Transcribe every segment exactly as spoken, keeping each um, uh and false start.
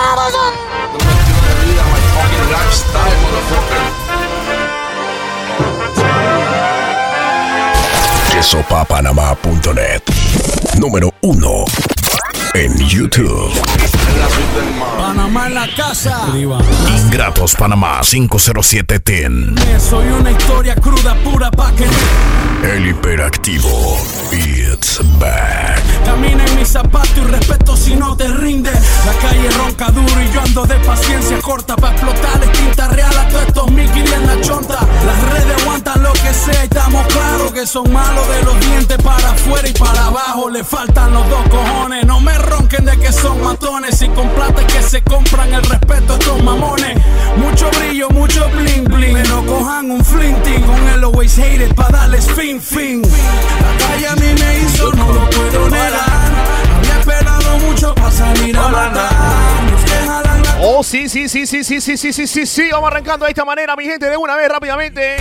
Amazon. queso pa panamá punto net. Número uno en YouTube. Panamá en la casa. Ingratos Panamá cinco cero siete ten. Soy una historia cruda, pura pa' que El hiperactivo. It's back. camina en mis zapatos y respeto si no te rinde. La calle ronca duro y yo ando de paciencia corta pa' explotar es tinta real a todos estos Mickey en la chonta. Las redes aguantan lo que sea y estamos claros que son malos de los dientes para afuera y para abajo. Le faltan los dos cojones. No me ronquen de que son matones. Y con plata es que se compran el respeto a estos mamones. Mucho brillo, mucho bling bling. Pero cojan un flinting con el always hated pa' darles fin fin. La calle a mí me hizo, no lo puedo negar. Había esperado mucho pa' salir a matar. Oh, sí, sí, sí, sí, sí, sí, sí, sí, sí, sí. Vamos arrancando de esta manera, mi gente, de una vez, rápidamente.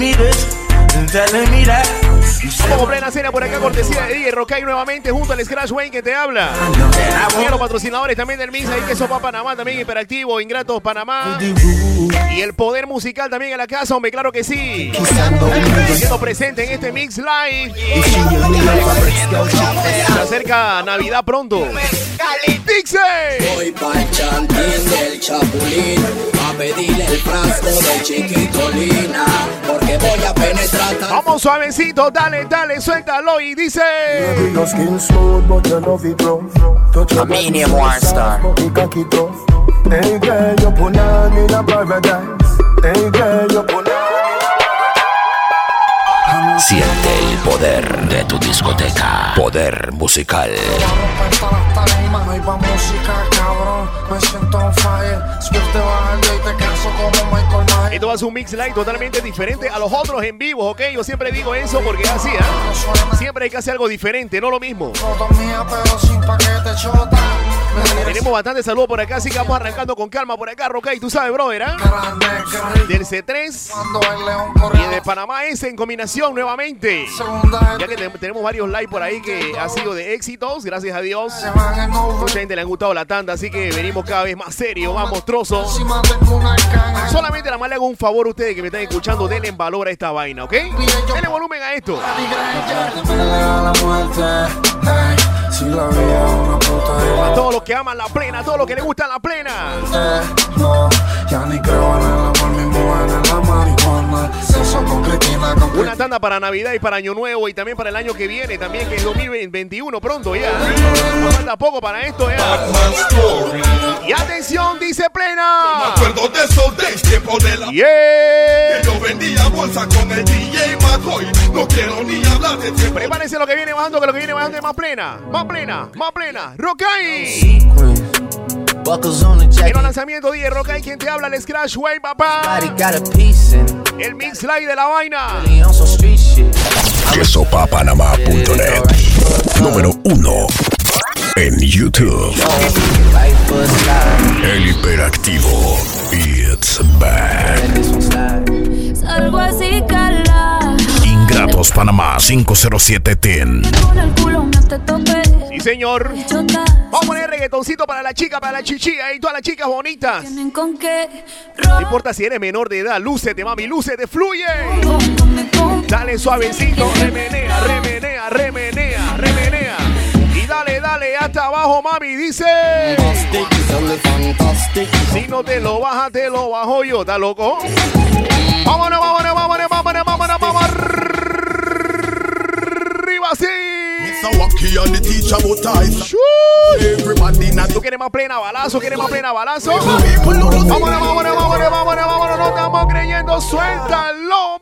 Vamos con plena cena por acá, cortesía de D J Rockay nuevamente junto al Scratch Wayne que te habla. Y a los patrocinadores también del Mix, ahí que Sopa Panamá, también Hiperactivo, Ingratos Panamá. Y el poder musical también en la casa, hombre, claro que sí. Siendo presente en este Mix Live. Se acerca Navidad pronto. Dixie. Voy pa'l chantín del Chapulín a pedirle el frasco de Chiquitolina porque voy a penetrar. Vamos suavecito, dale, dale, suéltalo y dice A medium war star. Siente el poder de tu discoteca. Poder musical. Esto va a ser un Mix Live totalmente diferente a los otros en vivo, ¿ok? Yo siempre digo eso porque es así, ¿eh? Siempre hay que hacer algo diferente, no lo mismo. Tenemos bastante saludos por acá, así que vamos arrancando con calma por acá, Rockay, tú sabes, brother, ¿eh? Del C tres y de Panamá S en combinación nuevamente. Ya que te tenemos varios live por ahí que ha sido de éxitos, gracias a Dios. Mucha gente le ha gustado la tanda, así que venimos cada vez más serios, más monstruosos. Solamente nada más le hago un favor a ustedes que me están escuchando, denle valor a esta vaina, ¿ok? Denle volumen a esto. A todos los que aman la plena, a todos los que les gusta la plena. Una tanda para Navidad y para Año Nuevo y también para el año que viene, también que es dos mil veintiuno pronto ya. No falta poco para esto ya. Y atención, dice plena. Me acuerdo de esos days, tiempo de la yeah. Que yo vendía bolsa con el D J McCoy. No quiero ni hablar de tiempo. Prepárense lo que viene bajando, que lo que viene bajando es más plena. Más plena, más plena. Rockay. En los lanzamientos D J Rockay, quien te habla, el Scratch Way, papá. El Mix Live de la vaina. queso pa panamá punto net. Número uno en YouTube. El hiperactivo. It's back. Salgo así, cala. Ingratos Panamá cinco cero siete ten. Con el culo me te tope. Sí, señor. Chota. Vamos a poner reggaetoncito para la chica, para la chichilla y todas las chicas bonitas. Tienen con qué. No importa si eres menor de edad, lúcete, mami, lúcete, fluye. Dale suavecito, remenea, remenea, remenea, remenea. Y dale, dale, hasta abajo, mami, dice. Si no te lo bajas, te lo bajo yo, ¿estás loco? Vámonos, vámonos, vámonos, vámonos, vámonos, vámonos. Arriba, sí. ¿Tú quieres más plena balazo? ¿Quieres más plena balazo? Vámonos, vámonos, vámonos, vámonos, vámonos. No estamos creyendo, suéltalo,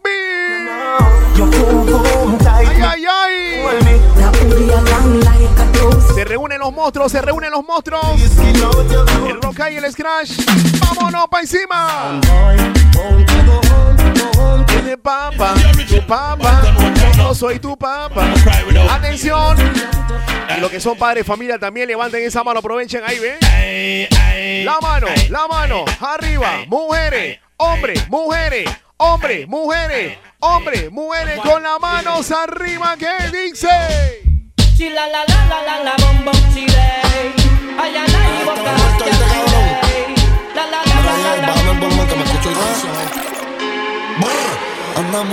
ay, ay, ay. Se reúnen los monstruos, se reúnen los monstruos. El Rockay y el Scratch. Vámonos pa' encima. Tiene papa, tu papa. No soy tu papa. Atención. Y los que son padres, familia, también levanten esa mano, aprovechen ahí, ¿ven? La mano, la mano, arriba. Mujeres, hombres, mujeres, hombres, mujeres, hombres, mujeres, con las manos arriba, ¿qué dice? La la la la la la bom bom chile. Ay ay ay, boca.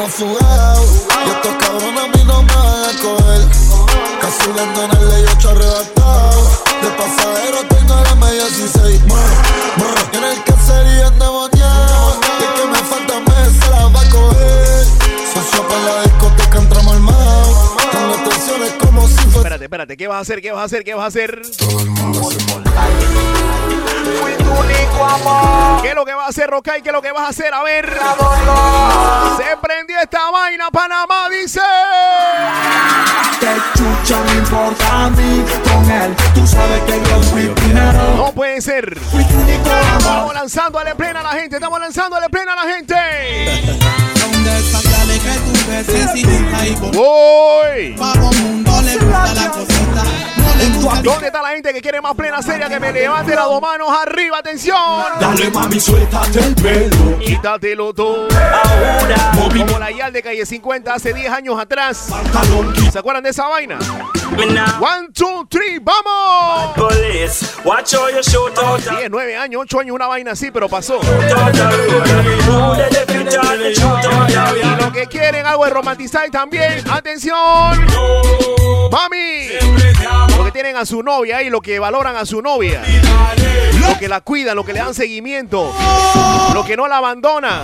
estamos fugados. Y estos cabrones a mí no me van a coger. Casulando en el ley ocho arrebatado. De pasajero tengo la media dieciséis. En el caserío endemoniado. Y que me falta mes se la va a coger. Socio para la discoteca entramos armados. Tengo tensiones como si fuera. Espérate, espérate, ¿qué vas a hacer? ¿Qué vas a hacer? ¿Qué vas a hacer? Todo el mundo se molesta. Fui tu único amor. ¿Qué es lo que vas a hacer, Rokai? ¿Qué es lo que vas a hacer? A ver. Se prendió esta vaina, Panamá, dice. Que chucha me importa a mí con él. Tú sabes que yo fui primero. No puede ser. Fui tu único amor. Estamos lanzándole plena a la gente. Estamos lanzándole plena a la gente. Donde esas gales que tú necesitas y por ¡Uy! todo mundo le gusta la cosita. No le gusta. ¿Dónde está la gente que quiere más plena seria? Que me levante las dos manos arriba. ¡Atención! Dale mami, suéltate el pelo. Quítatelo tú. Ahora. Como la Yal de Calle cincuenta hace diez años atrás. ¿Se acuerdan de esa vaina? One, two, three, ¡vamos! diez, nueve años, ocho años, una vaina así, pero pasó. Y lo que quieren, algo de romantizar también. ¡Atención! ¡Mami! Lo que tienen a su novia y lo que valoran a su novia. Lo que la cuidan, lo que le dan seguimiento. Lo que no la abandona.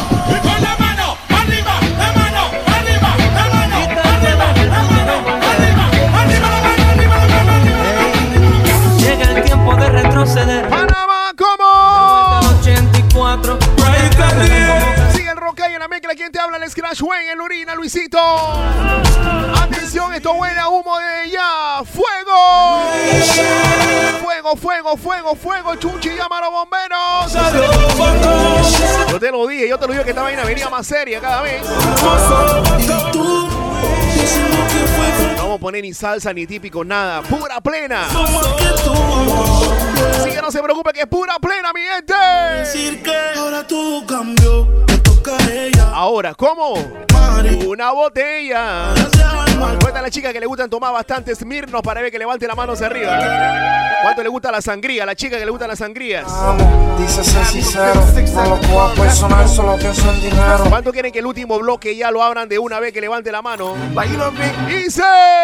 Llega el tiempo de retroceder. Panamá, ¿cómo? ochenta y cuatro. Sigue el Rokai en la mezcla. ¿Quién te habla? El Scratch Wayne, el Urina, Luisito. Atención, esto huele a humo de ya. ¡Fuego! Fuego, fuego, fuego, fuego. Chuchi, llama a los bomberos. Yo te lo dije, yo te lo dije que esta vaina venía más seria cada vez. No vamos a poner ni salsa ni típico, nada. Pura plena. Así que no se preocupe que es pura plena, mi gente. Decir que ahora todo cambió. Me toca a ella. Ahora, ¿cómo? Una botella. Cuenta a la chica que le gustan tomar bastante Smirnoff para ver que levante la mano hacia arriba. ¿Cuánto le gusta la sangría? A la chica que le gustan las sangrías. Dice ser sincero, no lo puedo personal, solo pienso en dinero. ¿Cuánto quieren que el último bloque ya lo abran de una vez que levante la mano? Dice.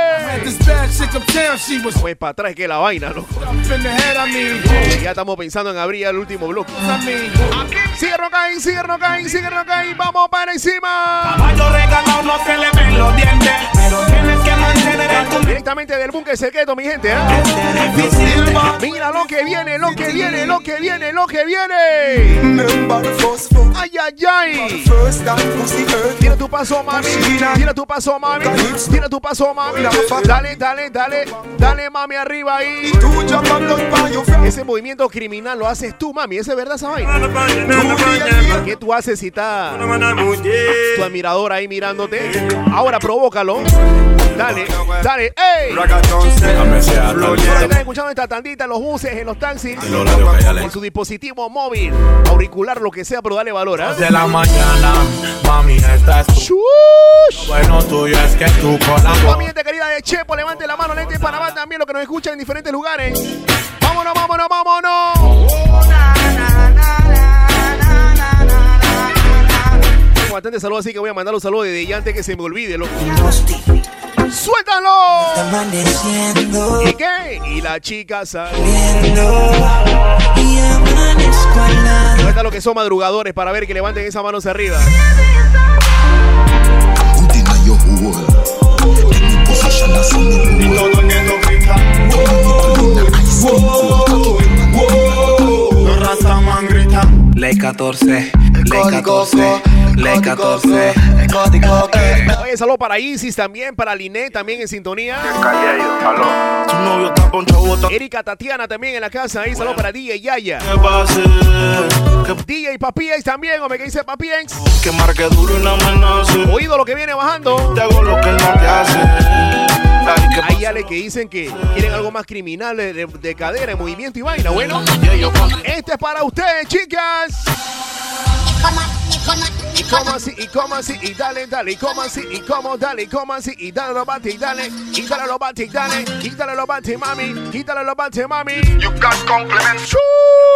Pues para atrás que la vaina, loco. Ya estamos pensando en abrir el último bloque. Sigue Rokai, sigue Rokai, sigue Rokai. Vamos para encima. Caballo regalado no se le ven los dientes, pero tienes que mantener tu Directamente del búnker secreto, mi gente, ¿eh? Mira lo que viene, lo que viene, lo que viene, lo que viene. Ay, ay, ay. Tira tu paso, mami. Tira tu paso, mami. Tira tu paso, mami. Dale, dale, dale. Dale, mami, arriba ahí. Ese movimiento criminal lo haces tú, mami. ¿Esa es verdad esa vaina? ¿Qué tú haces si está tu admirador ahí mirándote? Ahora provócalo. Dale, dale, ¡ey! Están escuchando esta tandita en los buses, en los taxis, con su dispositivo móvil, auricular, lo que sea, pero dale valor, ¿eh? de la mañana, mami, esta es tu... Bueno, tuyo es que tú colabor. Mi gente querida de Chepo, levante la mano, lente de Panamá también, lo que nos escuchan en diferentes lugares. Vámonos, vámonos, vámonos. Tengo bastante saludos, así que voy a mandar un saludo desde ya antes que se me olvide, loco. ¡Suéltalo! ¿Y qué? Y la chica saliendo. ¿Dónde están los que son madrugadores para ver que levanten esa mano hacia arriba? Ley catorce, Ley catorce, Ley catorce. Oye, saludos para Isis también, para Linet también en sintonía. Erika Tatiana también en la casa, ahí saludos para D J Yaya. D J Papiens también, hombre, ¿qué dice Papiens? Que marque duro y no amenace. Oído lo que viene bajando. Te hago lo que él no te hace. Hay yales que dicen que quieren algo más criminal de, de, de cadera, de movimiento y vaina. Bueno, este es para ustedes, chicas. Y como así, y como así, y dale, dale, y como así, y como, dale, y como así, y dale, lo bate, y dale, y dale, lo bate, y dale, y dale, lo bate, mami, y dale, lo bate, mami. You got compliments.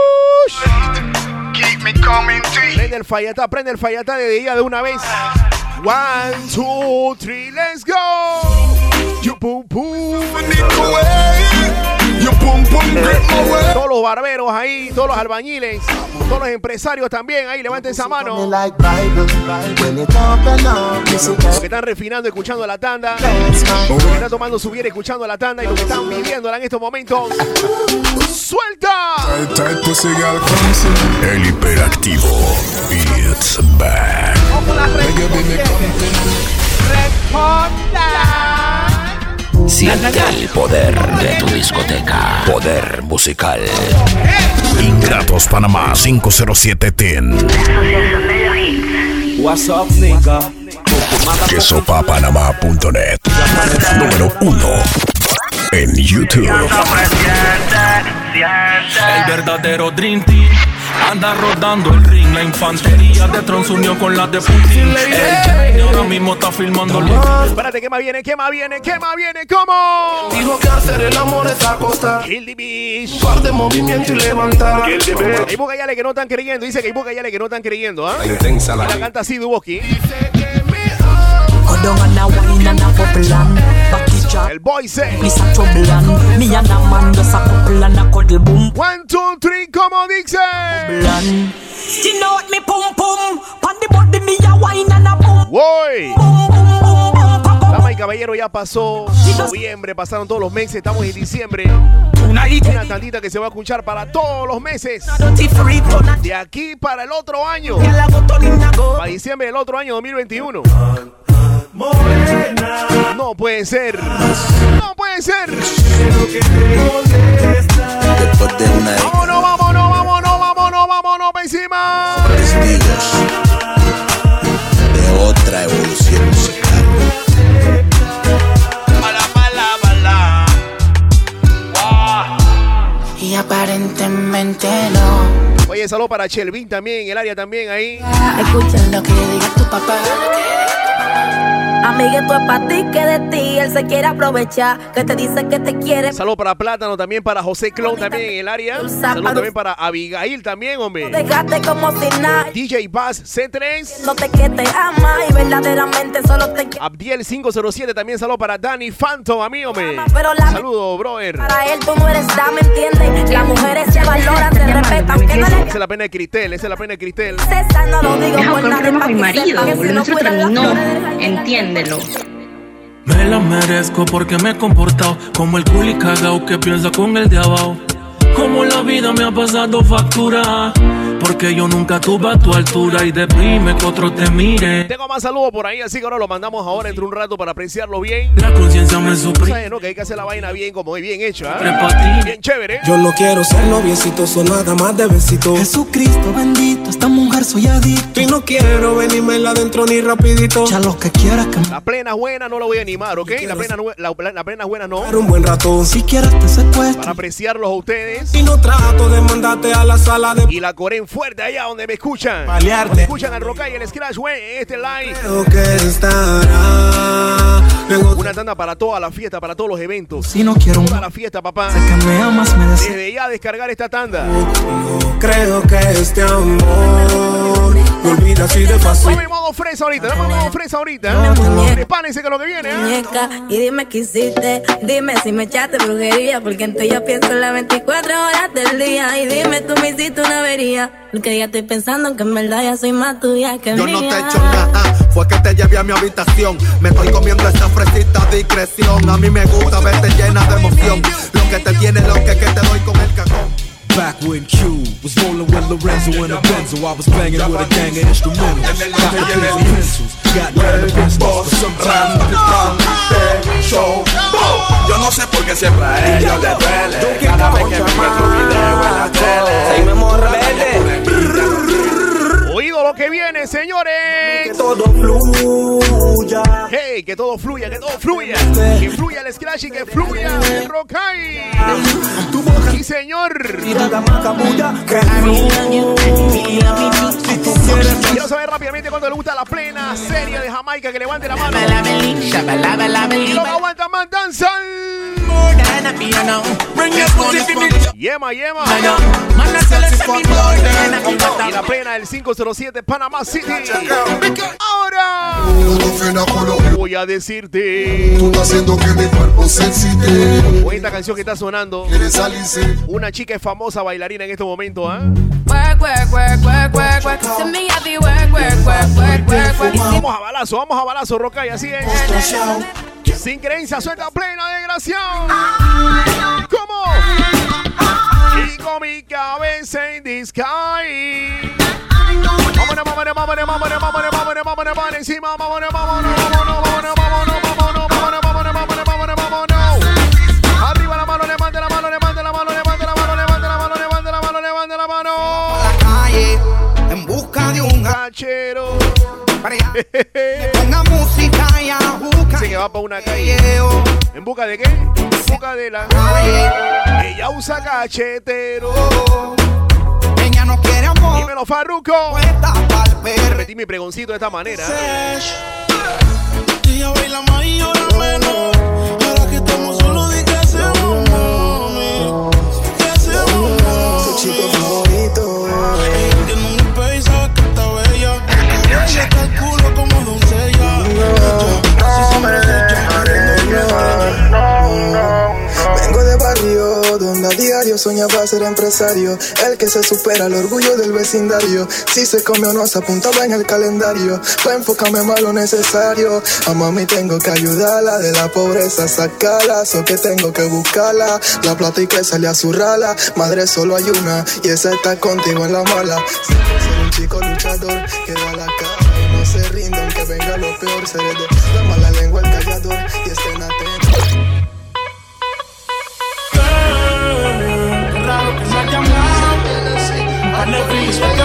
Shush. Keep me coming to you. Prende el fallatá, prende el fallatá de día de una vez. One, two, three, let's go. You pum pum. Todos los barberos ahí, todos los albañiles, todos los empresarios también ahí, levanten esa mano. Los que están refinando, escuchando la tanda, los que están tomando su bien, escuchando la tanda y los que están viviéndola en estos momentos. ¡Suelta! El hiperactivo. It's back. Siente el poder de tu discoteca. Poder musical. Ingratos Panamá cinco cero siete ten. What's up, nigga? Quesopapanamá punto net. Número uno en YouTube. El verdadero Dream Team anda rodando el ring. La infantería de Tron se unió con la de Putin. El ahora mismo está filmando. Espérate, ¿qué más viene? ¿Qué más viene? ¿Qué más viene? ¿Cómo? Dijo que hacer el amor es acostar. Kill the beach. Un par de movimiento y levantar. Hay bocayales que no están creyendo. Dice que hay bocayales que no están creyendo, ¿ah? ¿eh? Y la canta así, Duboski. El boy say one, two, three, como dice. Voy. Dama y caballero, ya pasó noviembre, pasaron todos los meses, estamos en diciembre. Una tantita que se va a escuchar para todos los meses. De aquí para el otro año. Para diciembre del otro año dos mil veintiuno. No puede ser. No puede ser. Después de una década. Vámonos, vámonos, vámonos, vámonos, vámonos para encima. Vestidos de otra evolución musical. Bala, bala, bala. Wow. Y aparentemente no. Oye, saludo para Shelvin también, el área también ahí. Escuchen lo que diga tu papá. Amiga, esto es para ti, que de ti él se quiere aprovechar, que te dice que te quiere. Saludos para Plátano, también para José Clon también en el área. Saludos también para Abigail también, hombre. Dejaste como si nada. D J Bass C tres. No te que te ama y verdaderamente solo te quiere. Abdiel cinco cero siete también. Saludos para Danny Phantom, a mí, hombre. Saludos, brother. Para él tú no eres dama, ¿entiendes? Las mujeres se valoran, se respetan, aunque no le... Esa es la pena de Cristel, esa es la pena de Cristel. César, no lo digo por nada. Con mi marido, lo nuestro terminó, entiéndelo. Me la merezco porque me he comportado como el culi cagao que piensa con el de abajo. Como la vida me ha pasado factura, porque yo nunca tuve a tu altura y deprime que otro te mire. Tengo más saludos por ahí, así que ahora lo mandamos ahora entre un rato para apreciarlo bien. La conciencia me suprime. ¿Sabes, no? Que hay que hacer la vaina bien, como es bien hecha, ¿eh? Bien chévere. Yo no quiero ser noviecito, son nada más de besito. Jesucristo bendito, esta mujer soy adicto. Y no quiero venirme adentro ni rapidito. Ya lo que quieras que... La plena buena no la voy a animar, ¿ok? La plena, la, la plena buena no. Un buen rato, si quieres te secuestro. Para apreciarlos a ustedes. Y no trato de mandarte a la sala de... Y la Coren fuerte allá donde me escuchan. Palearte. Donde escuchan al Roca y el Scratch, güey, este live. Creo que estará. Una tanda para toda la fiesta, para todos los eventos. Si no quiero toda la fiesta, papá. Sé que me amas, me deseas. Desde ya descargar esta tanda. No creo que este amor me olvida así de fácil. Vamos en modo fresa ahorita, vamos en modo fresa ahorita. Prepárense con lo que viene, ¿eh? Y dime qué hiciste, dime si me echaste brujería, porque en ti yo pienso las veinticuatro horas del día. Y dime tú me hiciste una avería, porque ya estoy pensando que en verdad ya soy más tuya que yo mía. Yo no te he hecho nada, fue que te llevé a mi habitación. Me estoy comiendo esta fresita discreción. A mí me gusta verte llena de emoción. Lo que te tiene, lo que, que te doy con el cajón. Back when Q was rolling with Lorenzo in a Benzo, I was banging with a gang of instrumentals. Got the pencils, got down the business, but sometimes yo no sé por qué siempre a ellos les duele. Cada vez que me meto video en la tele. Seguimos rebeldes. Oído lo que viene, señores. Que todo fluya. Hey, que todo fluya, que todo fluya. Que fluya el Scratch y que fluya el Rockay. Sí, señor. Quiero saber rápidamente cuánto le gusta la plena serie de Jamaica. Que levante la mano. Y lo que aguanta más danzan. Yema, yema. Y la plena del cinco cero siete Panama City. Ahora voy a decirte, tú estás haciendo que mi cuerpo se excite. Oye, esta canción que está sonando, una chica es famosa bailarina en este momento, ¿ah? Vamos a balazo, vamos a balazo, Rocay, así es. Sin creencia, suelta plena desgraciación. ¿Cómo? Y con mi cabeza en the sky. Vámonos, vámonos, vámonos, vámonos, vámonos, vámonos, vámonos, vámonos, encima, vámonos, vámonos, vámonos, vámonos, vámonos, vámonos, vámonos, vámonos, vámonos, vámonos, vámonos. Arriba la mano, levante la mano, levante la mano, levante la mano, levante la mano, levante la mano, levante la mano. A la calle, en busca de un cachero. Ponga música y ajuca. Dice que va para una calle. ¿En busca de qué? En busca de la calle. Ella usa cachetero. Ella no quiere amor. Dímelo, Farruko. Repetí mi pregoncito de esta manera. Ella baila más y llora menos. Ahora que estamos solos, di que hacemos, mami. ¿Qué hacemos, mami? Su chico favorito. Ella tiene un peso que está bella. Ella está el culo como doncella. Así siempre se echa. Vengo de barrio donde a diario soñaba ser empresario, el que se supera el orgullo del vecindario. Si se come o no se apuntaba en el calendario, pues enfócame más lo necesario. A mami tengo que ayudarla, de la pobreza sacarla, so que tengo que buscarla. La plata y que sale a zurrala, madre solo hay una y esa está contigo en la mala. Ser un chico luchador que da la cara y no se rinde aunque venga lo peor. Seré de la mala lengua el callador y estén atentos. Raro que se ha llamado. I never expect a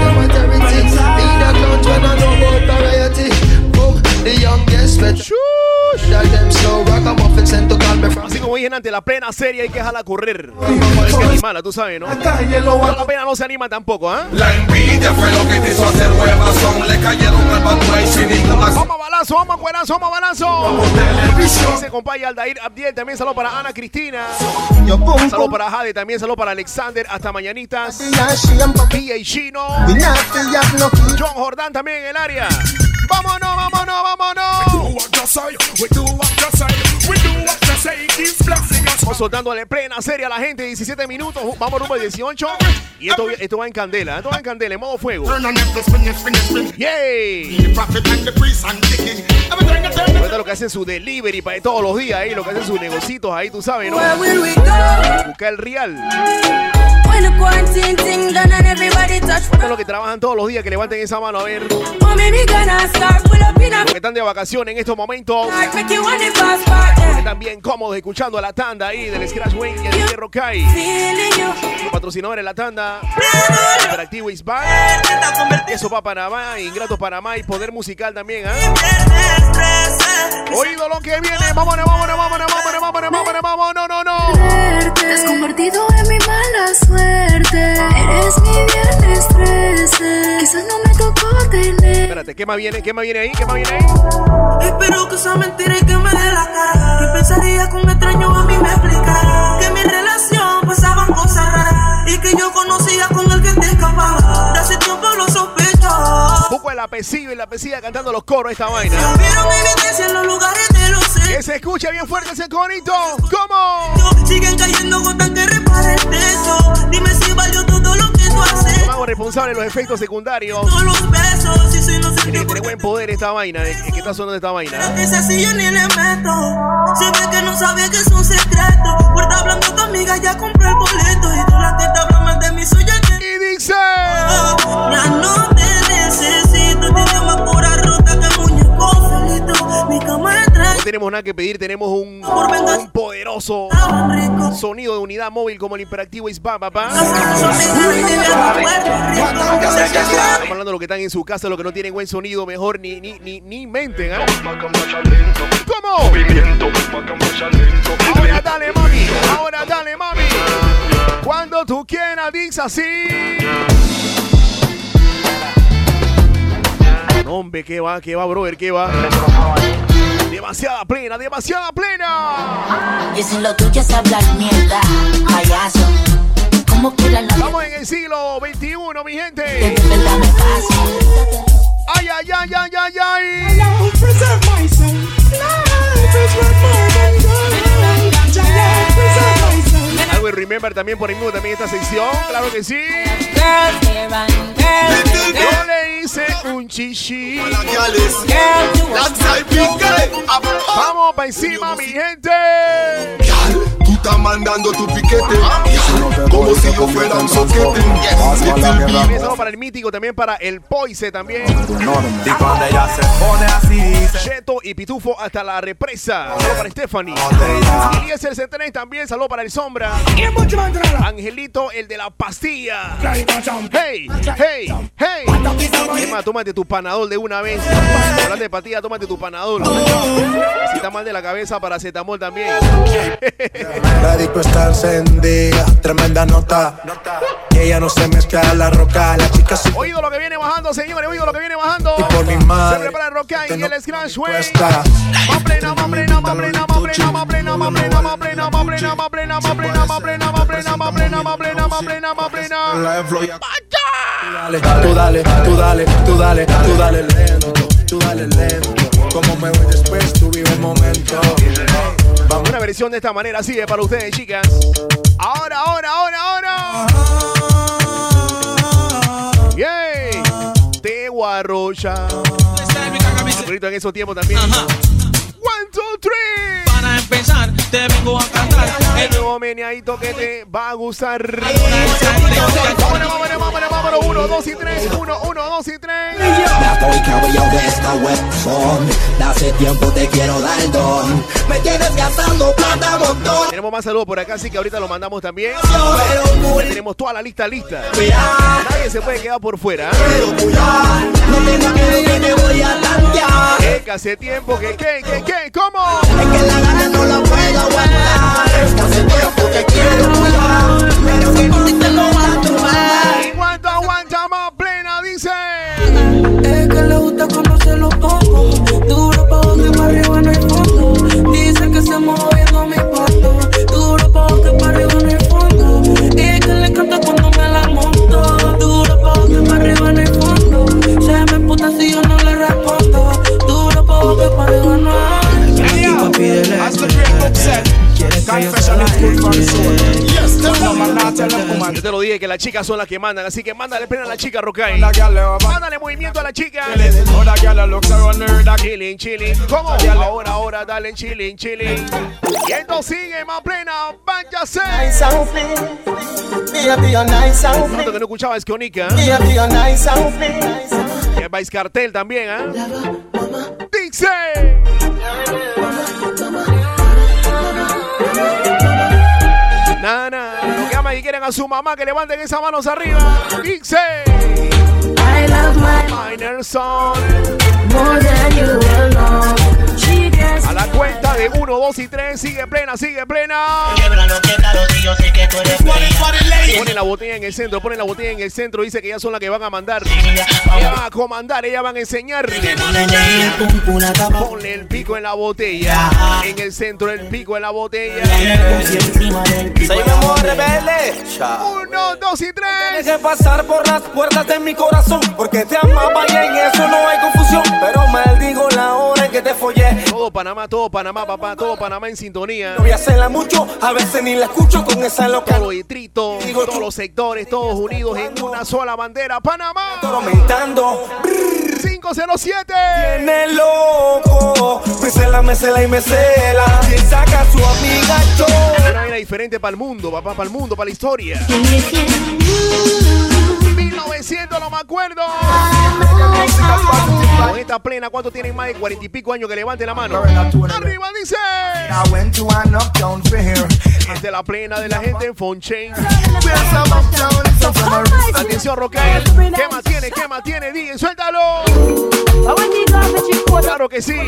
así como dije antes, la plena serie hay que dejarla correr. Es que animala, tú sabes, ¿no? La pena no se anima tampoco, ¿ah? ¿eh? La envidia fue lo que te hizo hacer huevazón. Le cayeron al Batman sin ninguna. Vamos a balazo, vamos a cuerazo, vamos a balazo. Dice compadre Aldair Abdiel, también saludo para Ana Cristina. Saludo para Jade, también saludo para Alexander, hasta mañanitas. Pilla y Chino. John Jordán también en el área. Vámonos, vámonos, vámonos. Vamos soltándole plena serie a la gente, diecisiete minutos. Vamos rumbo a dieciocho. Y esto, esto va en candela, esto va en candela, en modo fuego. ¡Yay! Ahorita lo que hacen su delivery para todos los días ahí, lo que hacen sus negocitos ahí, tú sabes, ¿no? Buscar el real. Esto es lo que trabajan todos los días, que levanten esa mano a ver. Los que están de vacaciones en estos momentos, que están bien cómodos escuchando a la tanda ahí del Scratch Wing y el D J Rocay. Los patrocinadores de la tanda, Interactivo Isbán, Eso va Panamá, Ingratos Panamá y Poder Musical también, ¿eh? Oído lo que viene, vámonos, vámonos, vámonos, vámonos, vámonos, vámonos, vámonos, no, no, no. Te has convertido en mi mala suerte. Eres mi viernes trece. Quizás no me tocó tener. Espérate, ¿qué más viene? ¿Qué más viene ahí? ¿Qué más viene ahí? Espero que esa mentira y que me dé la cara. Que pensaría que un extraño a mí me explicara que en mi relación pasaban cosas raras y que yo conocía con el que te escapaba. De hace tiempo lo sospechaba. Un poco de la pesilla y la pesilla cantando los coros esta vaina. Vieron evidencia en los lugares de los seres. Que se escuche bien fuerte ese corito. ¿Cómo? Siguen cayendo gotas que reparen el techo. Dime si valió todo lo que tú haces. No hago responsable de los efectos secundarios. Todos los besos, si soy inocente. Tiene, tiene buen poder esta vaina. ¿De qué está sonando esta vaina? ¿Eh? Esa silla ni le meto. Si ve que no sabe que es un secreto. Por estar hablando a tu amiga ya compré el boleto. Y tú la que te habla mal de mi suya. Y dice: oh, ya no te necesito. Tienes más pura rota que muñeco felito. Mi cama es tres. No tenemos nada que pedir. Tenemos un, un poderoso sonido de unidad móvil como el Interactivo Isbán, papá. Estamos hablando de lo que están en su casa, lo que no tienen buen sonido, mejor ni, ni, ni, ni menten, ¿eh? ¿Cómo? Ahora dale, mami. Ahora dale, mami. Cuando tú quieras, dice así. No, hombre, ¿qué va? ¿Qué va, brother? ¿Qué va? Demasiada plena, demasiada plena. Y si lo tuyo es hablar mierda, payaso, el siglo veintiuno, mi gente. Ay, ay, ay, ay, ay, ay. Algo y remember también por el mismo también esta sección, claro que sí. Yo le hice un chichi. Vamos pa' encima, mi gente. Tú estás mandando tu piquete como si yo fuera un soquete. También saludo para el mítico, también para el Poise también. Y cuando ella se pone así dice Cheto y Pitufo hasta la represa. Saludo para Stephanie. Eliezer Centenés también. Saludo para el Sombra. Angelito, el de la pastilla. Hey, hey, hey. Emma, tómate tu panadol de una vez. Hablando de pastilla, tómate tu panadol. Si está mal de la cabeza, paracetamol también. La disco está encendida, tremenda nota. Y ella no se mezcla a la roca. La chica sí. Oído lo que viene bajando, señores. Oído lo que viene bajando. Y por mi madre, se prepara el rock y no el scratch way. cuesta. Más plena, más plena, más plena, más plena, más plena, más plena, más plena, más plena, más plena, más plena, más plena, más plena, más plena, más plena, más plena, más plena. Tú dale, tú dale, tú dale, tú dale lento, tú dale lento. Como me voy después, tú vive el momento. Una versión de esta manera sigue para ustedes, chicas. Ahora, ahora, ahora, ahora. Yay. Te guarrocha. Grito en esos tiempos también. One, two, three. Para empezar, te vengo a cantar el nuevo meneadito que te va a gustar. Vámonos, vámonos, vámonos, vámonos. Uno, dos y tres. Uno, uno, dos y tres. Ya estoy cabellado de esta webson. De hace tiempo te quiero dar don. Me tienes gastando plata montón. Tenemos más saludos por acá, así que ahorita lo mandamos también. Ya tenemos toda la lista lista. Nadie se puede quedar por fuera. No tengo miedo que me voy a tantear. Que hace tiempo que, que, que, que, ¿cómo? Es que la gana no la puedo aguantar. Hace tiempo que quiero cuidar. Pero que no te lo vas a tomar. Y cuánto aguanta más plena, dice. Es que le gusta cuando se lo pongo. Duro pa' que pa' arriba no hay fondo. Dice que se moviendo mi pato. Duro pa' que pa' arriba no hay fondo. Y es que le encanta cuando me la monto. Duro pa' que pa' arriba no hay fondo. Se me puta si yo no le respondo. Duro pa' que pa' arriba no hay. Yo te lo dije que las chicas son las que mandan, así que mándale plena a la chica, Rokai. Mándale movimiento a la chica. Chilling, chilling. ¿Cómo? Ahora, ahora, dale chilling, chilling. Y esto sigue más plena, váyase. Tanto que no escuchaba es Konika. Y el Vice Cartel también, ¿eh? Dice. Nana, lo que aman y quieren a su mamá que levanten esas manos arriba. Dice. I love my Minor son. more than you will know. She gets A la cuenta de uno, dos y tres, sigue plena, sigue plena. Ponen la botella en el centro, ponen la botella en el centro, dice que ellas son las que van a mandar. Ellas van a comandar, ellas van a enseñar. Ponle el pico en la botella. En el centro el pico en la botella. Seguimos rebelde. Uno, dos y tres. Tienes que pasar por las puertas de mi corazón, porque te amaba y en eso no hay confusión. Pero maldigo la hora en que te follé. Todo Panamá, todo Panamá, papá, todo Panamá en sintonía. No voy a hacerla mucho, a veces ni la escucho con esa loca. Todos los distritos, todos los sectores, todos unidos en una sola bandera. Panamá. Atormentando. cinco cero siete. Tiene loco. Me cela, me cela y me cela. Y saca a su amiga yo. Una vaina diferente para el mundo, papá, para el mundo, para la historia. mil novecientos, no me acuerdo. Con esta plena, ¿cuántos tienen más de cuarenta y pico años que levanten la mano? Arriba dice. Esta es la plena de la gente en Fonchain. Atención, Rokai. ¿Qué más tiene? ¿Qué más tiene? Dije, suéltalo. Claro que sí.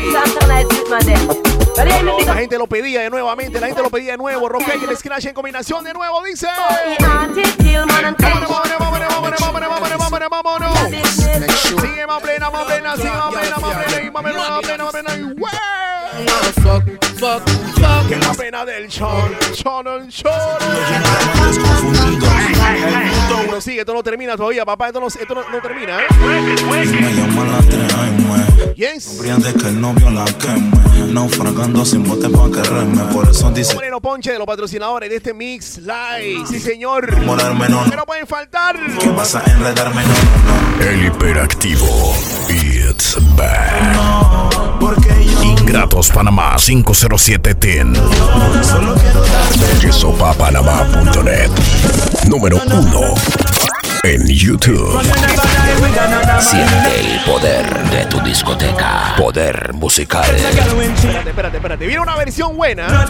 La gente lo pedía de nuevamente, la gente lo pedía de nuevo. Rokai y el Scratch en combinación de nuevo, dice. Vámonos, vámonos, vámonos, vámonos, vámonos, vámonos, vámonos. Sigue más plena, más plena, sigue más plena, más plena, y más plena, más plena, más plena, y wey. Fuck, fuck, fuck. Que la pena del Sean, Sean, el Sean. Uno sigue sigue, esto no termina todavía, papá. Esto no, esto no, no termina, ¿eh? Me llaman la treme. Yes. Brillante que el novio la queme. Naufragando sin bote pa' que reme. Por eso dice. Moreno Ponche de los patrocinadores de este Mix Live. Sí, señor. Morarme no. Que no pueden faltar. Que vas a enredarme no, no, no. El hiperactivo. It's back. No, porque yo. Ingratos Panamá cinco cero siete T E N. Solo quiero darte. Yesopapanamá punto net. Número uno en YouTube. Siente el poder de tu discoteca. Poder musical. Espérate, espérate, espérate. Viene una versión buena.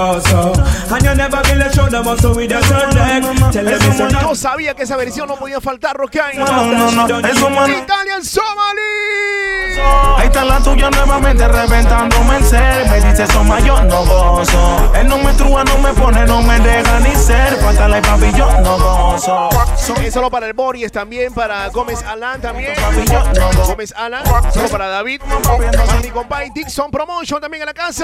Yo sabía que esa versión no podía faltar, Rockay. No, no, no, eso, mano. Italian Somali. Ahí está la tuya nuevamente reventándome en ser. Me dice Soma, yo no gozo. Él no me trúa, no me pone, no me deja ni ser. Falta y papi, yo no gozo. Es solo para el Boris, también para Gómez Alan, también Gómez Alan, solo para David, para mi compadre Dixon Promotion también en la casa.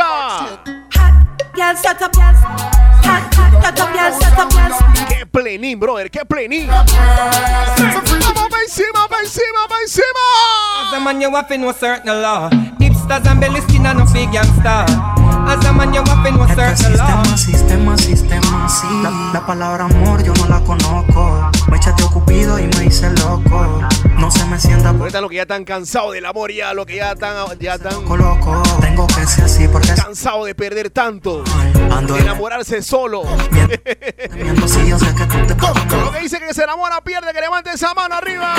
Qué plenín, brother, qué plenín. Vamos pa' encima, pa' encima, pa' encima. As a man you have to know certain law. Hipsters and belly skin and no big gangster. As a man you have to know certain law. Sistema, sistema, sistema, sí. La, la palabra amor yo no la conozco. Me echaste Cupido y me hice loco. No se me sienta. Ahorita lo que ya están cansados del amor, ya lo que ya están, ya están loco. Tengo que ser así porque cansado de perder tanto, de enamorarse solo. Sí, yo sé que tú te lo que dice que se enamora pierde, que levante esa mano arriba.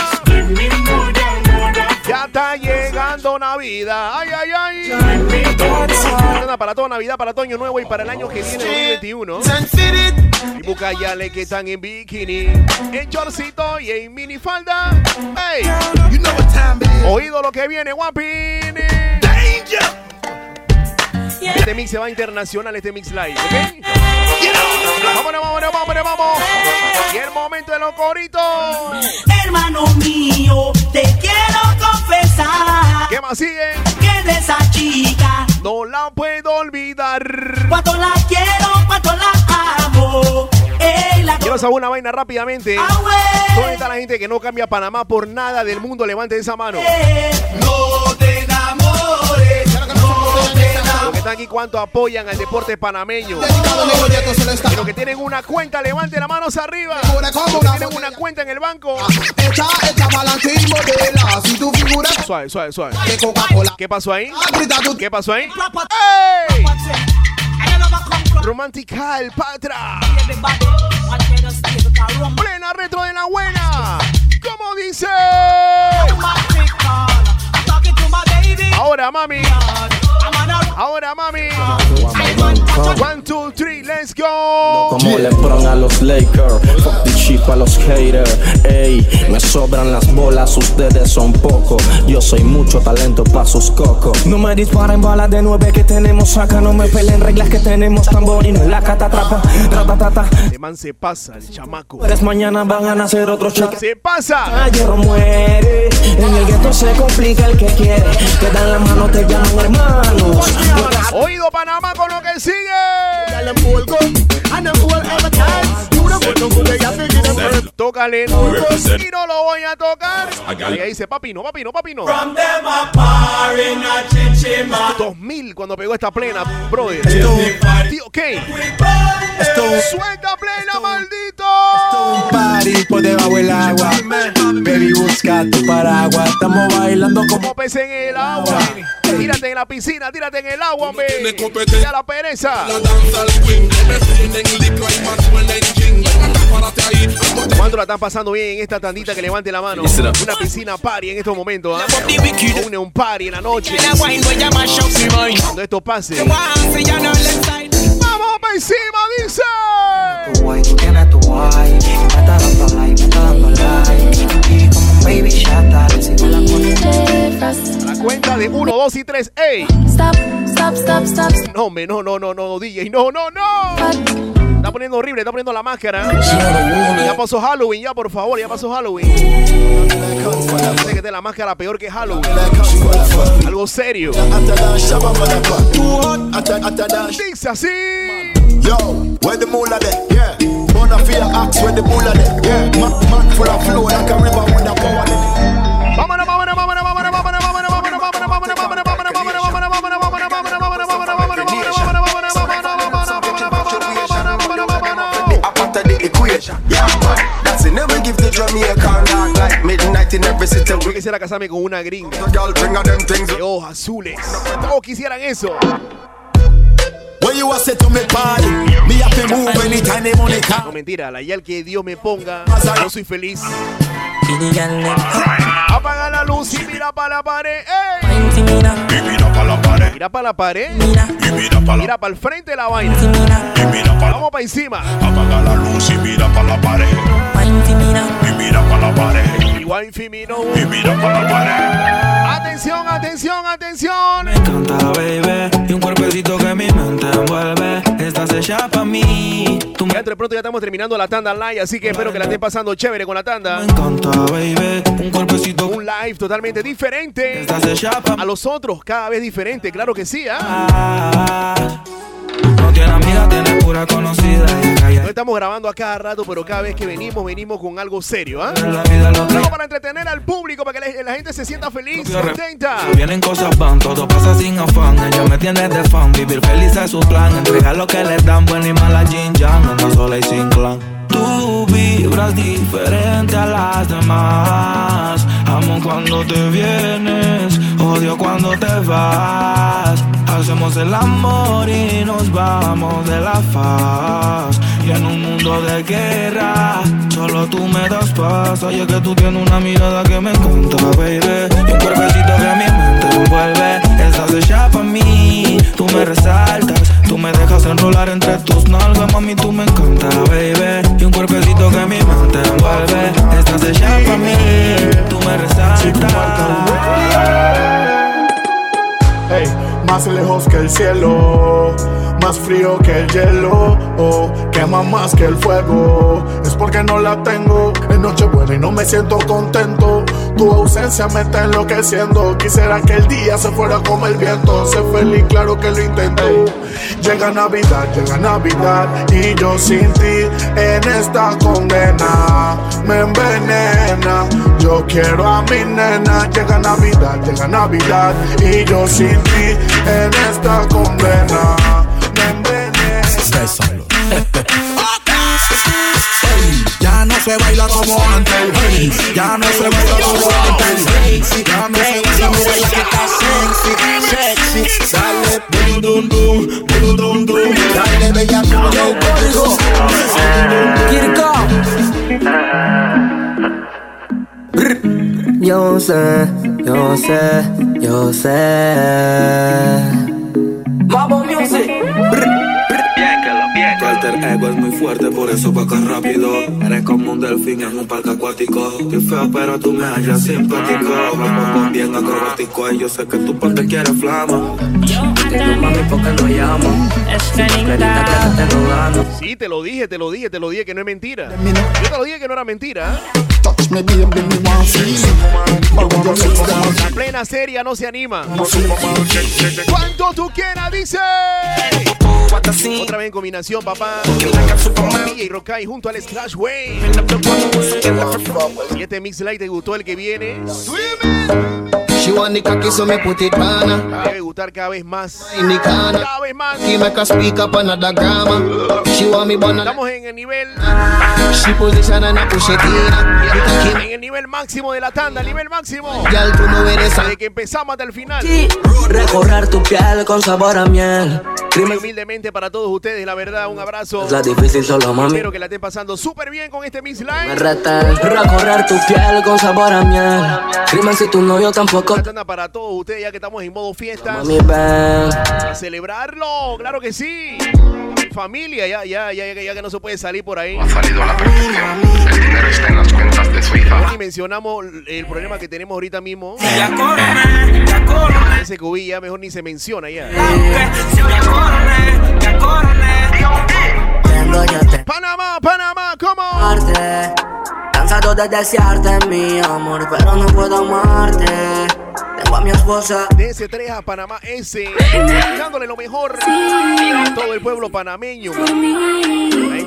Ya está llegando Navidad. Ay, ay, ay. Para toda Navidad, para todo Año Nuevo y para el año que viene, dos mil veintiuno. Y bucayales que están en bikini, en chorcito y en minifalda. Hey, oído lo que viene, guapini. Este mix se va internacional, este mix live, ¿ok? Vámonos, vámonos, vámonos, vamos. Y el momento de los coritos. Hermano mío, te quiero confesar. ¿Qué más sigue? Que de esa chica no la puedo olvidar. Cuánto la quiero, cuánto la amo. Ey, la quiero saber una vaina rápidamente. Ah, ¿dónde está la gente que no cambia Panamá por nada del mundo? Levante esa mano. No te enamores. Los que están aquí, ¿cuánto apoyan al deporte panameño? Pero que tienen una cuenta, levanten las manos arriba. Los que tienen una cuenta en el banco. Suave, suave, suave. ¿Qué pasó ahí? ¿Qué pasó ahí? ¡Ey! Romantical, patra. Plena retro de la buena. ¿Cómo dice? Ahora, mami. Ahora, mami. One, two, three, let's go. Como LeBron a los Lakers, fuck the chip a los haters. Ey, me sobran las bolas, ustedes son pocos. Yo soy mucho talento pa' sus cocos. No me disparen balas de nueve que tenemos acá. No me peleen reglas que tenemos tamborines. La catatrapa, ratatata. El man se pasa, el chamaco. Pero mañana van a nacer otros cheques. Se pasa. Ayer muere. En el gueto se complica el que quiere. Te dan la mano, te llaman hermanos. Oído Panamá con lo que sigue. Tócale. Y no lo voy a tocar. Y ahí dice, papi, no, papi, no, papi, no. dos mil cuando pegó esta plena, brother. Tío, ¿qué? Suelta plena, maldito. Un party por debajo del agua. Baby, busca tu paraguas. Estamos bailando como pez en el agua. Tírate en la piscina, tírate en el agua, hombre. Ya la pereza. ¿Cuánto la están pasando bien en esta tandita? Que levante la mano. Una piscina party en estos momentos, ¿eh? Une un party en la noche. Cuando esto pase. Vamos para encima, dice. Tu guay, tú tienes tu guay. Me está dando like, me está dando like. Y como un baby shata, recibo la cuenta. La cuenta de uno, dos y tres. ¡Ey! Stop, stop, stop, stop. No, hombre, no, no, no, no, D J. No, no, no. Está poniendo horrible, está poniendo la máscara. Ya pasó Halloween, ya, por favor, ya pasó Halloween. Sé que te la máscara peor que Halloween. Algo serio. Dice así. Yo, where the moolah there? Yeah. Bona fide axe where the moolah there? Yeah. Man full of flow like a river when the power. Vámonos, vámonos, vámonos, vámonos, vámonos, vámonos, vámonos, vámonos, vámonos, vámonos, vámonos, vámonos, vámonos, vámonos, vámonos, vámonos, vámonos, vámonos, yo quisiera casarme con una gringa de ojos azules. Todos quisieran eso. No mentira, la yal que Dios me ponga, yo soy feliz. Apaga la luz y mira para la pared. ¡Ey! Y mira para la pared. Mira para la pared. Y mira para mira para el frente de la vaina. Y mira para vamos para encima. Apaga la luz y mira para la pared. Y mira para la pared. Igual infimino. Y mira para la pared. Atención, atención, atención. Me encanta, baby. Y un cuerpecito que mi mente envuelve. Estás hecha para mí. Ya entre pronto ya estamos terminando la tanda live, así que espero que la estén pasando chévere con la tanda. Me encanta, baby. Un cuerpecito. Un live totalmente diferente a los otros, cada vez diferente, claro que sí, ¿ah? Ah, no tiene amiga, tiene pura conocida. No estamos grabando a cada rato, pero cada vez que venimos, venimos con algo serio, ¿ah? ¿eh? Para entretener al público, para que la, la gente se sienta feliz, contenta. Vienen cosas van, todo pasa sin afán. Ella me tiene de fan, vivir feliz es su plan. Entregar lo que les dan, buena y mala Jin Yang. Anda sola y sin clan. Tú vibras diferente a las demás. Amo cuando te vienes, odio cuando te vas. Hacemos el amor y nos vamos de la faz. Y en un mundo de guerra, solo tú me das paz. Oye que tú tienes una mirada que me encanta, baby. Y un cuerpecito que mi mente envuelve. Estás hecha pa' mí, tú me resaltas. Tú me dejas enrolar entre tus nalgas, mami, tú me encanta, baby. Y un cuerpecito que mi mente envuelve. Estás hecha pa' mí, tú me resaltas. Hey, más lejos que el cielo, más frío que el hielo, oh, quema más que el fuego. Es porque no la tengo en Nochebuena y no me siento contento. Tu ausencia me está enloqueciendo. Quisiera que el día se fuera como el viento. Sé feliz, claro que lo intento. Llega Navidad, llega Navidad y yo sin ti en esta condena me envenena. Yo quiero a mi nena. Llega Navidad, llega Navidad y yo sin ti en esta condena me envenena. Ya no se baila como antes. Ya no se baila como antes. Ya no se baila como antes. Que está sexy, sexy. Dale, dum dum dum, dum dum dum. Dale, bella como el código. Kirko. Yo sé, yo sé, yo sé. Mabo Music. Tu alter ego es muy fuerte, por eso va tan rápido. Eres como un delfín en un parque acuático. Estoy feo, pero tú me hallas simpático. Vamos bien acrobático y yo sé que tu parte quiere flama. Digo, mami, ¿por qué no llamo? Sí, te lo dije, te lo dije, te lo dije que no es mentira. Yo te lo dije que no era mentira. La plena seria no se anima. Cuando tú quieras, dice. Otra vez en combinación, papá. D J Rokai junto al Splash Way. Si este mix light te gustó, el que viene She want the cocky, so me put it on. debe gustar cada vez más. Cada vez más. She make her speak up another grammar. She want me banana. Estamos en el nivel. She position and I push it in. En el nivel máximo de la tanda, el nivel máximo. Ya tú no eres desde que empezamos hasta el final. Recorrer tu piel con sabor a miel. Muy humildemente para todos ustedes, la verdad, un abrazo. Es la difícil solo, mami. Espero que la estén pasando súper bien con este Mix Live. Me reten. Recorrer tu piel con sabor a miel. Dime si tu novio tampoco. Una tanda para todos ustedes, ya que estamos en modo fiestas. Mami, ven. A celebrarlo, claro que sí. Familia, ya, ya, ya, ya, ya que no se puede salir por ahí. Ha salido la perfección. El dinero está en las cuentas de su hija. Y mencionamos el problema que tenemos ahorita mismo. Ya córreme, ya córreme. Ese Q B ya mejor ni se menciona ya. Ya córreme, ya córreme. Tengo yo te. Panamá, Panamá, ¿cómo? Amarte. Cansado de desearte, mi amor, pero no puedo amarte. Tengo a mi esposa. De ese tres a Panamá S. Dándole lo mejor a todo el pueblo panameño. La gente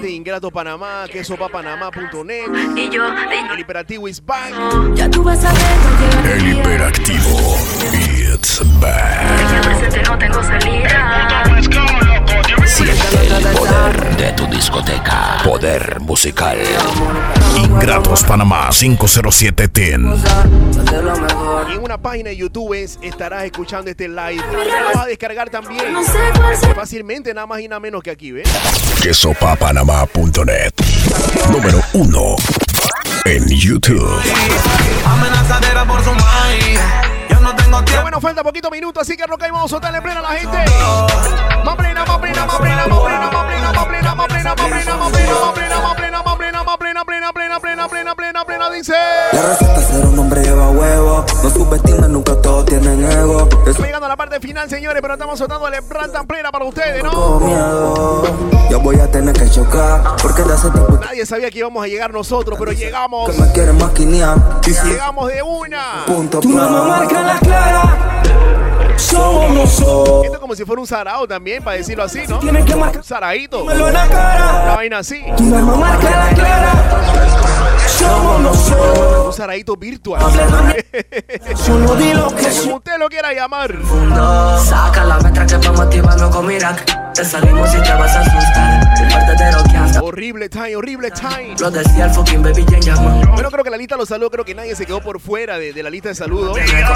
gente de Ingratos Panamá, quesopapanamá punto net. Y yo, el hiperactivo is back. Ya tú vas a ver. El hiperactivo it's back. En el presente no tengo salida. Siente el poder de tu discoteca. Poder musical. Ingratos Panamá cinco cero siete ten. Y en una página de YouTube estarás escuchando este live. Lo vas a descargar también. Fácilmente, nada más y nada menos que aquí, ¿ves? quesopapanamá punto net. Número uno en YouTube. Amenazadera por su maíz. Yo no tengo tiempo. Pero bueno, falta poquito minuto, así que Roca y vamos a soltarle plena a la gente. Más plena, más plena, más plena, más plena, más plena, más plena, más plena, más plena, más plena, más plena, más plena, más plena, más plena, más plena, plena, plena, plena, plena, plena, plena, dice. La receta es ser un hombre lleva huevo. No subestimen, nunca todos tienen ego. Estamos llegando a la parte final, señores, pero estamos soltando la planta plena para ustedes, ¿no? Con miedo, yo voy a tener que chocar. Porque de hace tiempo nadie sabía que íbamos a llegar nosotros, pero llegamos. que me quieren maquinear. Llegamos de una. Punto Tu mamá marca la clara. Somos nosotros. Esto es como si fuera un sarao también, para decirlo así, ¿no? Tienes que marcar. Saraíto. Dímelo en la cara. Una vaina así. Tu mamá marca la clara. Somos nosotros. Un saraíto virtual. Solo di lo que Como usted lo quiera llamar. Saca la metra que vamos activando con Mirac. Te salimos y te vas a asustar. Un verdadero que hasta. Horrible time, horrible time. Lo decía el fucking baby Jane llama. Bueno, creo que la lista de los saludos, creo que nadie se quedó por fuera de, de la lista de saludos.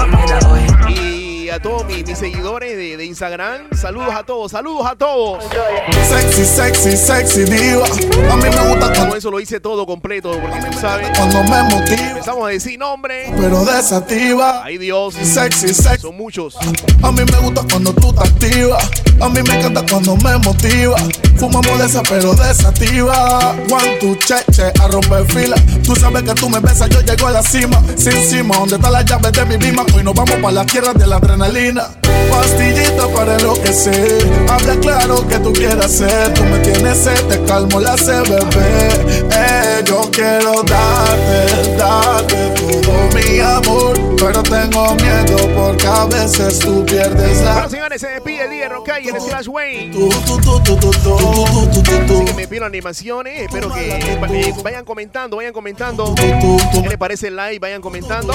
Y a todos mis, mis seguidores de, de Instagram, saludos a todos, saludos a todos. Sexy, sexy, sexy diva. A mí me gusta Como cuando, eso lo hice todo completo, porque tú sabes. cuando me motiva, Empezamos a decir nombre. pero desactiva. Ay Dios, Sexy, sexy. son muchos. A mí me gusta cuando tú te activas. A mí me encanta cuando me motiva. Fumamos de esa pero desativa. One, two, che, che, a romper fila. Tú sabes que tú me besas, yo llego a la cima. Sin cima, donde está la llave de mi bima. Hoy nos vamos para la tierra de la adrenalina. Pastillita para enloquecer. Habla claro que tú quieres hacer. Tú me tienes sed, te calmo la sed, bebé. Eh, yo quiero darte, darte todo mi amor. Pero tengo miedo porque a veces tú pierdes la. Bueno, señores, se despide el día de Roca y el Slash Wayne. Tu, tu, tu, tu, tu, tu, tu, tu, tu, Así que me pido animaciones. Espero que eh, vayan comentando, vayan comentando. ¿Qué les parece el live? Vayan comentando.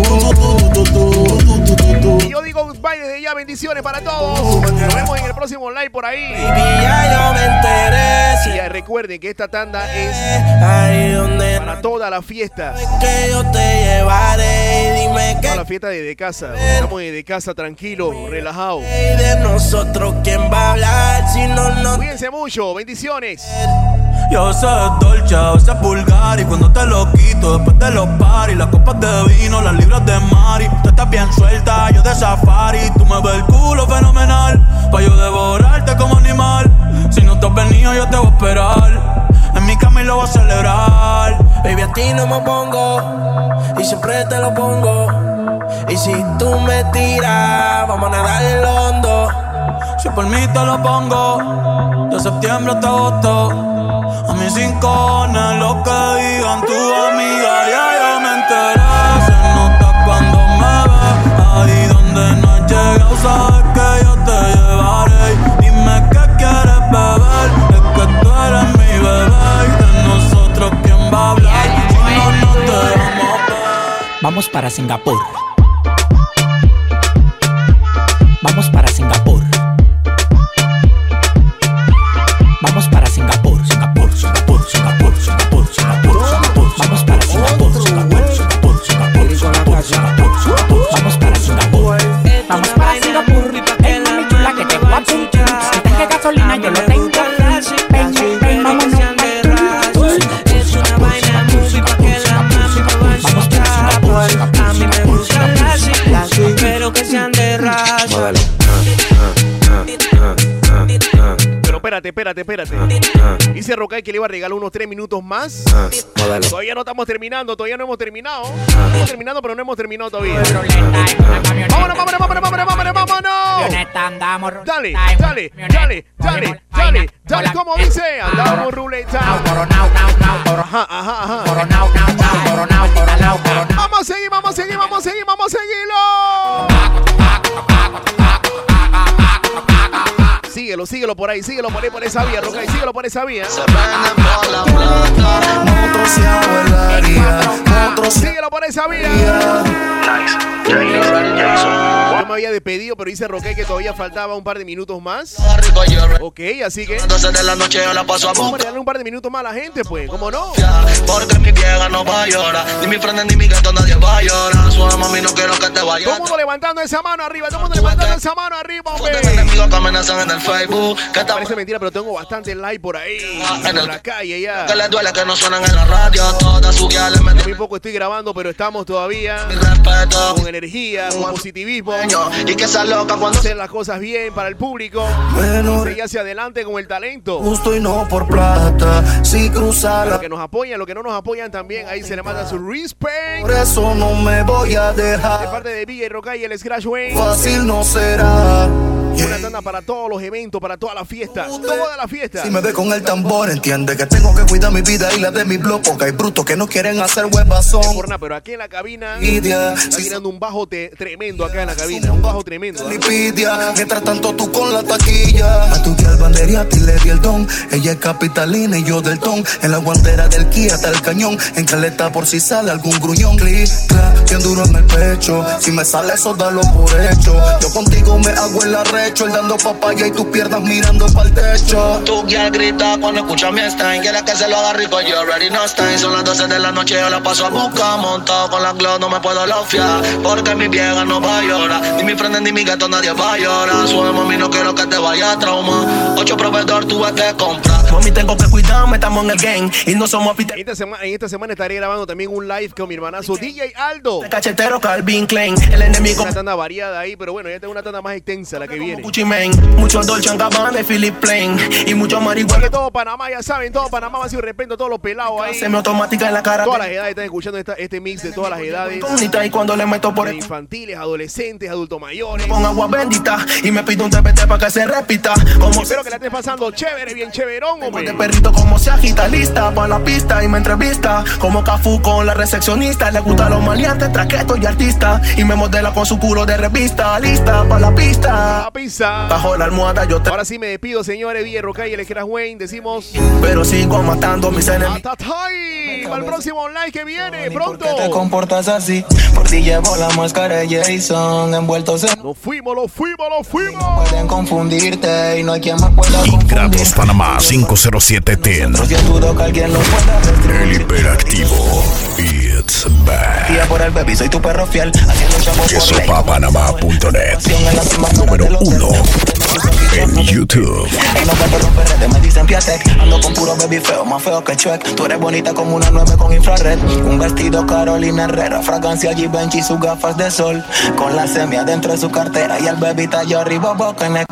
Y yo digo bye desde ya, bendiciones para todos. Nos vemos en el próximo live por ahí. Y ya recuerden que esta tanda es para toda la fiesta. que yo te llevaré. Dime Toda la fiesta desde casa. Estamos desde casa tranquilos, relajados. que de nosotros quién va a hablar si no nos. Cuídense mucho, bendiciones. Yo sé dolce, a veces vulgar. Y cuando te lo quito, después de los paris, las copas de vino, las libras de Mari. Tú estás bien suelta, yo de safari. Tú me ves el culo fenomenal, pa' yo devorarte como animal. Si no te has venido, yo te voy a esperar. En mi cama y lo voy a celebrar. Baby, a ti no me pongo y siempre te lo pongo. Y si tú me tiras, vamos a nadar el hondo. Si por mí te lo pongo, de septiembre hasta agosto. A mis rincones, lo que digan tu amiga, ya yo me enteré. Se nota cuando me ves, ahí donde no has llegado, sabes que yo te llevaré. Dime qué quieres beber, es que tú eres mi bebé. Y de nosotros quién va a hablar, si no, no te vamos a ver. Vamos para Singapur. Vamos para Singapur. Vamos para Singapur, Singapur, Singapur, Singapur, Singapur, Singapur, Singapur. Vamos para Singapur, Singapur, Singapur, Singapur, Singapur, Singapur, Singapur. Vamos para Singapur. Vamos para Singapur. Ven, mami chula, que te voy a pinchar. Si traje gasolina, yo lo tengo. Ven, ven, vámonos. Es una vaina movie pa' que la mami me va a ensuciar. A mí me gusta las pero que sean de raza. Pero espérate, espérate, espérate. Dice Roca que le iba a regalar unos tres minutos más. Todavía no estamos terminando, todavía no hemos terminado. Estamos terminando, pero no hemos terminado todavía. Vámonos, vámonos, vámonos, vámonos, vámonos, vámonos. Dale, dale, dale, dale, dale, dale, como dice. Andamos ruleta. Ajá, ajá, ajá. Vamos a seguir, vamos a seguir, vamos a seguir, vamos a seguirlo. Síguelo, síguelo, síguelo por ahí, síguelo por ahí, por esa vía, Roca, y síguelo por esa vía. Se venden por la plata, motroseado el área, motroseado. Síguelo por esa vía. Yo me había despedido, pero dice Roque que todavía faltaba un par de minutos más. Ok, así que entonces de la noche yo la paso a vamos a buscar. darle un par de minutos más a la gente, pues, ¿cómo no? Porque mi vieja no va a llorar, ni mi frente ni mi gato nadie va a llorar. Suave mami, no quiero que te vayas. Todo el mundo levantando esa mano arriba, todo el mundo levantando esa mano arriba, hombre. Enemigos que amenazan en el Facebook. Que Parece mentira, pero tengo bastante like por ahí, en la calle ya. Que les duele que no suenan en la radio. Todas sus guías les meten. Muy poco estoy grabando, pero estamos todavía con energía, con positivismo. Y que esa loca cuando hacer las cosas bien para el público. Bueno, seguir hacia adelante con el talento. Justo y no por plata. Si cruzar los que nos apoyan, los que no nos apoyan también, ahí se le manda su respect. Por eso no me voy a dejar. De parte de Villa y Roca y el Scratch Wayne. Fácil no será. Una tanda para todos los eventos, para toda la fiesta. Toda la fiesta. Si me ve con el tambor, entiende que tengo que cuidar mi vida y la de mi blog. Porque hay brutos que no quieren hacer huevazón. Por nada, pero aquí en la cabina está tirando un bajo te tremendo acá en la cabina. Un bajo tremendo. Lipidia, mientras tanto tú con la taquilla. A tu tía al banderiata y le di el don. Ella es capitalina y yo del ton. En la guantera del Kia hasta el cañón. En caleta por si sale algún gruñón. Clic, clac, bien duro en el pecho. Si me sale eso, dalo por hecho. Yo contigo me hago el arrecho. Él dando papaya y tus piernas mirando pa'l techo. Tu guía grita cuando escucha mi Stein. Quiere que se lo haga rico, yo already no Stein. Son las doce de la noche, yo la paso a buscar. Montado con la glow, no me puedo lofiar. Porque mi vieja no va a llorar. Ni mi frente ni mi gato, nadie va a llorar. Suave mami, no quiero que te vaya a trauma. Ocho proveedores tuve que comprar. Mami, tengo que cuidarme, estamos en el game. Y no somos en esta, semana, en esta semana estaré grabando también un live con mi hermanazo D J Aldo. De cachetero Calvin Klein, el enemigo. Una tanda variada ahí, pero bueno, ya tengo una tanda más extensa la que viene. Gucci Mane, mucho Dolce and Gabbana de Philip Plain y mucho marihuana. Que todo Panamá, ya saben, todo Panamá va a ser repente, todos los pelados ahí. Semiautomática en la cara. Todas las edades están escuchando esta, este mix de todas las edades. Y cuando le meto por el infantiles, adolescentes, adultos mayores. Con agua bendita y me pido un T P T para que se repita. Como espero que la estés pasando chévere, bien chéverón, hombre. De perrito como se agita, lista para la pista y me entrevista. Como Cafú con la recepcionista. Le gustan los maleantes, traquetos y artistas. Y me modela con su culo de revista. Lista para la pista. La pista. Bajo la almohada yo te... Ahora sí me despido, señores. Villa Roca y el Scratch Wayne. Decimos... Pero sigo matando mis enemigos. Hasta time. Al próximo online que viene, pronto. ¿Por qué te comportas así? Por ti llevo la máscara de Jason. Envueltos en... Lo fuimos, lo fuimos, lo fuimos. No pueden confundirte y no hay quien más pueda confundir. Ingratos Panamá cinco cero siete ten. Yo dudo que alguien lo pueda destruir. El hiperactivo. It's back. Tía por el baby, soy tu perro fiel. Haciendo chavo por Eso pa panamá punto net. Número uno en YouTube. En los gatos rompe redes, me dicen Piatek. Ando con puro baby feo, más feo que Chuek. Tú eres bonita como una nueve con infrared. Un vestido Carolina Herrera, fragancia Givenchy y sus gafas de sol. Con la semia dentro de su cartera y el baby tallo arriba boca en el